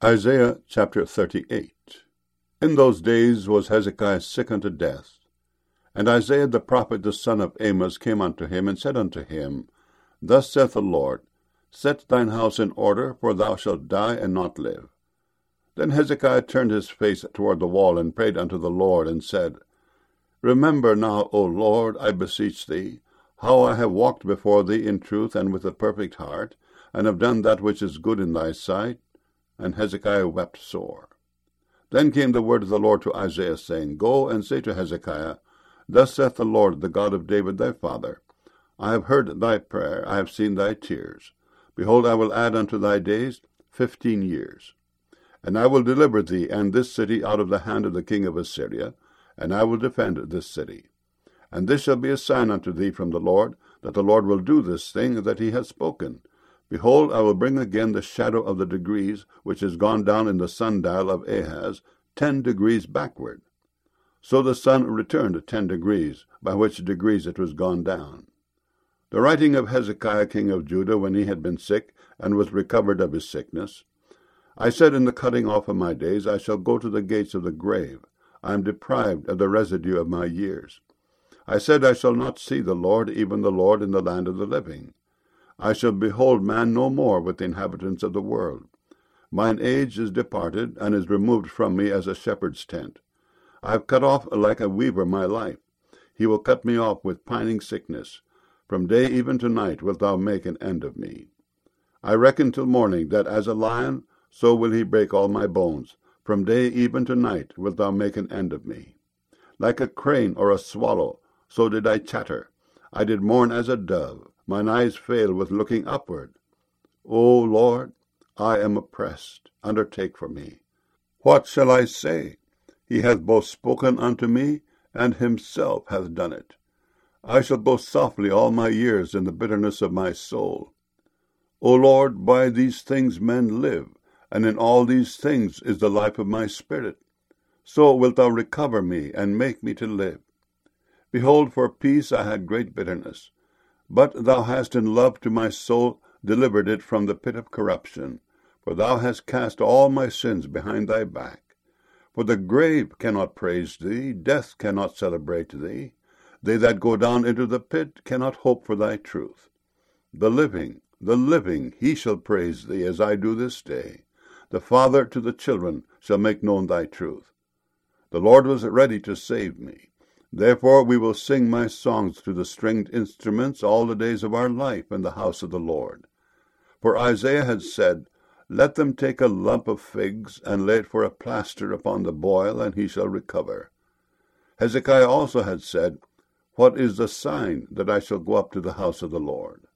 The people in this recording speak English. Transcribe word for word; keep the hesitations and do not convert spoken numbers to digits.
Isaiah chapter thirty-eight. In those days was Hezekiah sick unto death. And Isaiah the prophet the son of Amos came unto him, and said unto him, Thus saith the Lord, Set thine house in order, for thou shalt die and not live. Then Hezekiah turned his face toward the wall, and prayed unto the Lord, and said, Remember now, O Lord, I beseech thee, how I have walked before thee in truth and with a perfect heart, and have done that which is good in thy sight. And Hezekiah wept sore. Then came the word of the Lord to Isaiah, saying, Go and say to Hezekiah, Thus saith the Lord, the God of David thy father, I have heard thy prayer, I have seen thy tears. Behold, I will add unto thy days fifteen years. And I will deliver thee and this city out of the hand of the king of Assyria, and I will defend this city. And this shall be a sign unto thee from the Lord, that the Lord will do this thing that he hath spoken. Behold, I will bring again the shadow of the degrees, which is gone down in the sundial of Ahaz, ten degrees backward. So the sun returned ten degrees, by which degrees it was gone down. The writing of Hezekiah king of Judah, when he had been sick, and was recovered of his sickness. I said in the cutting off of my days, I shall go to the gates of the grave. I am deprived of the residue of my years. I said, I shall not see the Lord, even the Lord, in the land of the living. I shall behold man no more with the inhabitants of the world. Mine age is departed, and is removed from me as a shepherd's tent. I have cut off like a weaver my life. He will cut me off with pining sickness. From day even to night wilt thou make an end of me. I reckon till morning, that as a lion, so will he break all my bones. From day even to night wilt thou make an end of me. Like a crane or a swallow, so did I chatter. I did mourn as a dove. Mine eyes fail with looking upward. O Lord, I am oppressed. Undertake for me. What shall I say? He hath both spoken unto me, and himself hath done it. I shall boast softly all my years in the bitterness of my soul. O Lord, by these things men live, and in all these things is the life of my spirit. So wilt thou recover me, and make me to live. Behold, for peace I had great bitterness. But thou hast in love to my soul delivered it from the pit of corruption. For thou hast cast all my sins behind thy back. For the grave cannot praise thee, death cannot celebrate thee. They that go down into the pit cannot hope for thy truth. The living, the living, he shall praise thee, as I do this day. The father to the children shall make known thy truth. The Lord was ready to save me. Therefore we will sing my songs to the stringed instruments all the days of our life in the house of the Lord. For Isaiah had said, Let them take a lump of figs, and lay it for a plaster upon the boil, and he shall recover. Hezekiah also had said, What is the sign that I shall go up to the house of the Lord?